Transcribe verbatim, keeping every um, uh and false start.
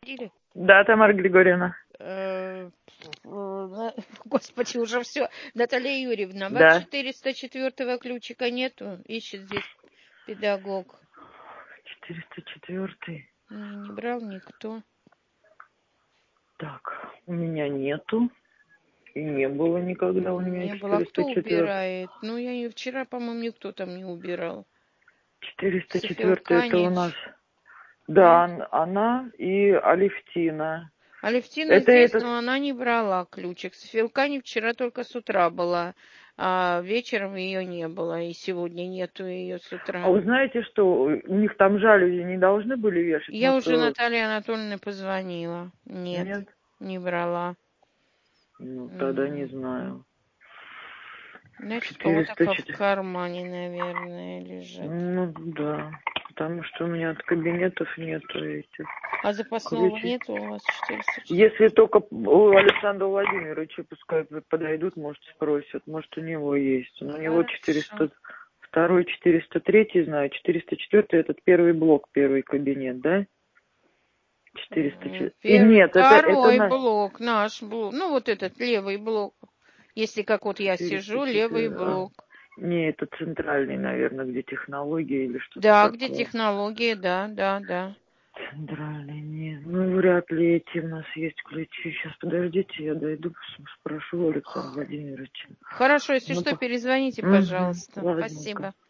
Или? Да, Тамара Григорьевна. Э, э, Господи, уже все. Наталья Юрьевна, у вас Да. четыреста четвёртого ключика нету? Ищет здесь педагог. четыреста четвёртый. Не, не брал никто. Так, у меня нету. И не было никогда у меня Не было. А кто четыреста четвёртый. убирает? Ну, я и вчера, по-моему, никто там не убирал. четыреста четвёртый это у нас. Софилканич. Да, ан- она и Алевтина. Алевтина Это здесь, этот. но она не брала ключик. Софилкани вчера только с утра была, а вечером ее не было. И сегодня нету ее с А утра. вы знаете, что у них там жалюзи не должны были вешать? Я Может, уже э, Наталье Анатольевне позвонила. Нет, нет? не брала. Ну, тогда не М. знаю. Значит, у кого-то четыреста в четыре. кармане, наверное, лежит. Ну, да. Потому что у меня от кабинетов нету этих А запасного ключей. нету у вас четыреста четыре? Если только у Александра Владимировича, пускай подойдут, может, спросят. Может, у него есть. Но у него Хорошо. четыреста два, четыреста три, знаю, четыреста четыре этот первый блок, первый кабинет, да? четыреста М, четыре. И Первый, нет, это, это второй на блок, наш блок. Ну, вот этот левый блок. Если как вот я четыреста сижу, левый четыре. А, блок. не, это центральный, наверное, где технологии или что-то Да, где такое. технологии, да, да, да. Центральный, нет. Ну, вряд ли эти у нас есть ключи. Сейчас, подождите, я дойду, спрошу у Александра Владимировича. Хорошо, если Ну, что, по... перезвоните, Угу, пожалуйста. ладненько. Спасибо.